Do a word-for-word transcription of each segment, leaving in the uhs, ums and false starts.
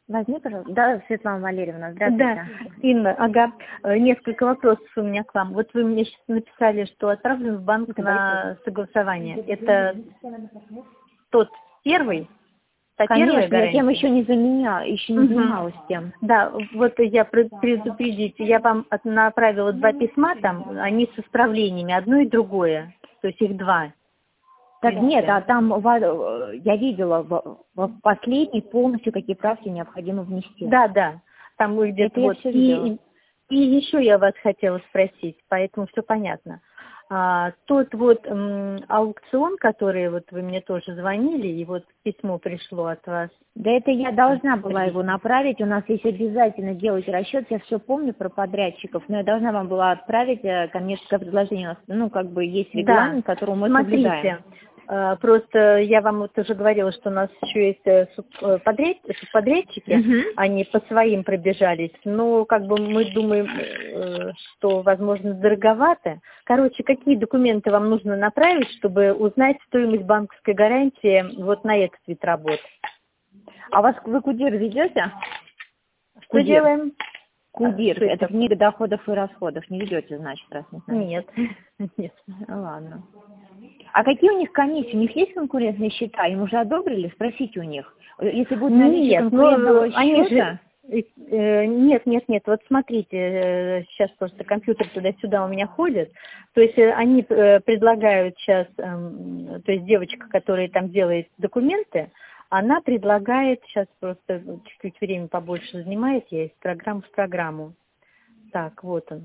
Возьми, пожалуйста. Да, Светлана Валерьевна, здравствуйте. Да, Инна, ага. Э, Несколько вопросов у меня к вам. Вот вы мне сейчас написали, что отправлен в банк на согласование. Это тот первый? Та первая Конечно, я тем гарантия? еще не заменяла, еще не Мгм. занималась тем. Да, вот я пр- предупредите, я вам от- направила два письма там, они с исправлениями, одно и другое, то есть их два. Так Видите? нет, а там ва- я видела в, в последней полностью, какие правки необходимо внести. Да, да, там вы где-то Это я вот. все видела. И, и еще я вас хотела спросить, поэтому все понятно. А, тот вот м, аукцион, который вот вы мне тоже звонили, и вот письмо пришло от вас. Да это я должна была его направить, у нас есть обязательно делать расчет, я все помню про подрядчиков, но я должна вам была отправить э, коммерческое предложение, у нас, ну как бы есть Да, регламент, которого мы смотрите, соблюдаем. э, просто я вам вот уже говорила, что у нас еще есть э, суп- э, подряд- субподрядчики, Мгм. они по своим пробежались, но как бы мы думаем, э, что, возможно, дороговато. Короче, какие документы вам нужно направить, чтобы узнать стоимость банковской гарантии вот на этот вид работ? А у вас вы КУДИР ведете? Что КУДИР. делаем? КУДИР, Что это это такое? книга доходов и расходов, не ведете, значит, раз не знаете. Нет, нет. Ну, ладно. А какие у них комиссии? У них есть конкурентные счета? Им уже одобрили? Спросите у них. Если будет наличие Нет, конкурентного ну они счета... же, э, нет, нет, нет, вот смотрите, э, сейчас просто компьютер туда-сюда у меня ходит, то есть э, они э, предлагают сейчас, эм, то есть девочка, которая там делает документы, она предлагает, сейчас просто чуть-чуть время побольше занимает, я из программы в программу. Так, вот он.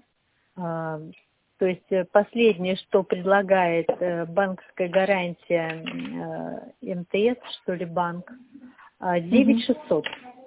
А, то есть э, последнее, что предлагает э, банковская гарантия э, МТС, что ли, банк, а, девять шестьсот.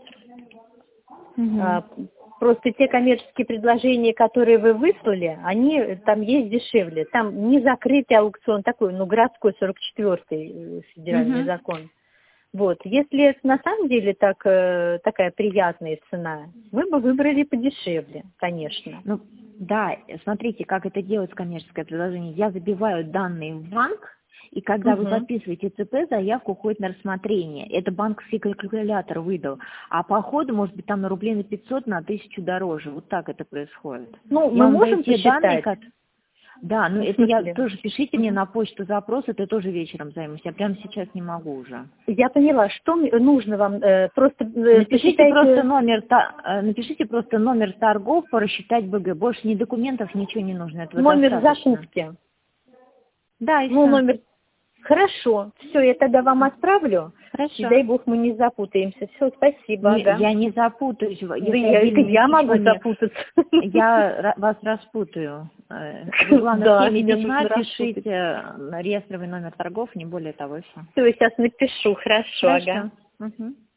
Мгм. А, Просто те коммерческие предложения, которые вы выслали, они там есть дешевле. Там не закрытый аукцион такой, ну, городской сорок четвёртый э, федеральный Мгм. закон. Вот. Если это на самом деле так, э, такая приятная цена, мы бы выбрали подешевле, конечно. Ну, да, смотрите, как это делается коммерческое предложение. Я забиваю данные в банк, и когда вы Мгм. подписываете ЦП, заявка уходит на рассмотрение. Это банковский калькулятор выдал. А по ходу, может быть, там на рублей на пятьсот, на тысячу дороже. Вот так это происходит. Ну, Я мы вам даю можем те данные, посчитать. как... Да, но Ну, в это я смысле? тоже, пишите мне Мгм. на почту запрос, это тоже вечером займусь. Я прямо сейчас не могу уже. Я поняла, что мне нужно вам, э, просто э, Напишите просто посчитайте номер, та- э, напишите просто номер торгов, порасчитать БГ. Больше ни документов, ничего не нужно, этого номер достаточно. закупки. Да, и Ну, все. номер. Хорошо, все, я тогда вам отправлю. И Хорошо. дай бог мы не запутаемся. Все, спасибо, Не, ага. я не запутаюсь, в- Да если я, это отдельными я могу письмами, запутаться. я ра- вас распутаю. Э, Вы, главное, в Да, теме мне письма нужно распутать. пишите э, реестровый номер торгов, не более того, и все. Все, сейчас напишу, хорошо, ага. Хорошо. Мгм.